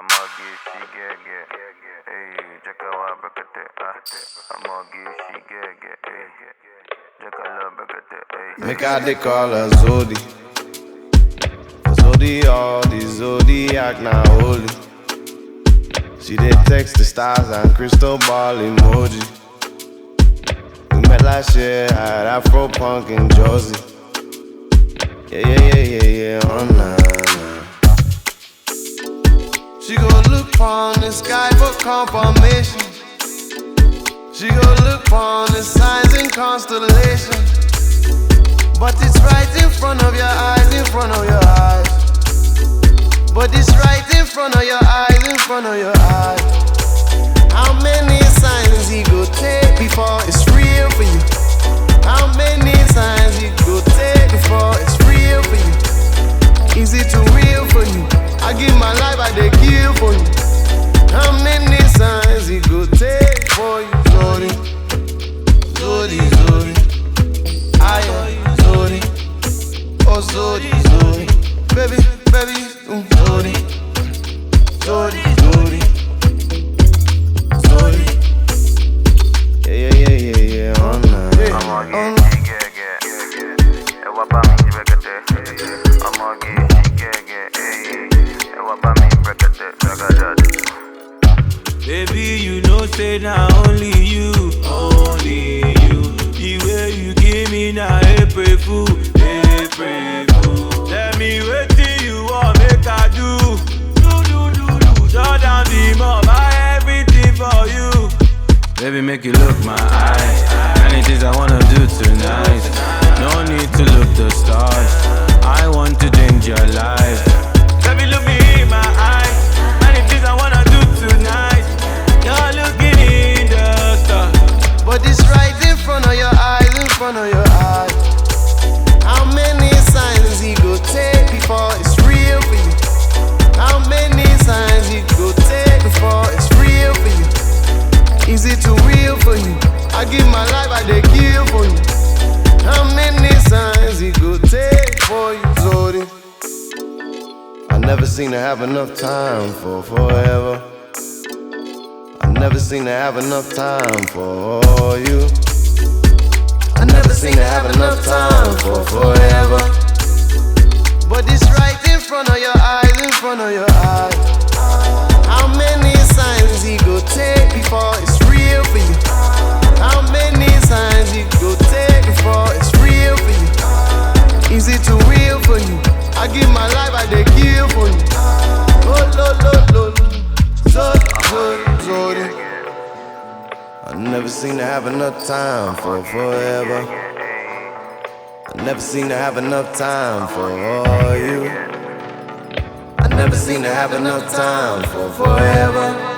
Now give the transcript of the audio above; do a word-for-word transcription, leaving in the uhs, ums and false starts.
I'ma give she get get. Hey, check out what break it. I'ma give she get get. Hey, check out love break it. Hey. Make I they call her Zodi. Zodi, all the Zodiac now holy. She did text the stars and crystal ball emoji. We met last year at Afro Punk in Jersey. Yeah, yeah, yeah, yeah, yeah, oh nah, nah. She gon' look on the sky for confirmation. She gon' look on the signs and constellations. But it's right in front of your eyes, in front of your eyes. But it's right in front of your eyes, in front of your eyes. How many signs he go take before it's real for you? How many signs he go take before it's real for you? Is it too real for you? I give my life, I dey kill for you. How many signs he go take for you? Zodi, Zodi, Zodi, I am Zodi, oh Zodi, Zodi, baby, baby, mm, Zodi, Zodi, Zodi, Zodi. Yeah, yeah, yeah, yeah, yeah, oh nah. I'ma give she get get. Hey, what about me break it? I'ma give she get get. Hey, what about me break it? Baby, you know say now only you, only you. The way you give me now, April fool, April fool. Tell me what do you want make I do? Do do do do. Shut down the mob, buy everything for you. Baby, make you look my eyes. Many things I wanna do tonight. No need to look the stars. I want to change your life. Baby, look me in my eyes. Many things I wanna do tonight. You're looking in the stars. But it's right in front of your eyes, in front of your eyes. How many signs he go take before it's real for you? How many signs he go take before it's real for you? Is it too real for you? I give my life, I dey kill for you. How many signs he go take for you, Zodi? I never seem to have enough time for forever. I never seem to have enough time for you. I never seem to have enough time for forever. But it's right in front of your eyes, in front of your eyes. How many signs he go take before it's real for you? How many signs he go take before it's real for you? Is it too real for you? I give my life, I dey kill for you. Oh, lo, lo, lo, Zodi, Zodi, Zodi. I never seem to have enough time for forever. I never seem to have enough time for all you. I never seem to have enough time for forever.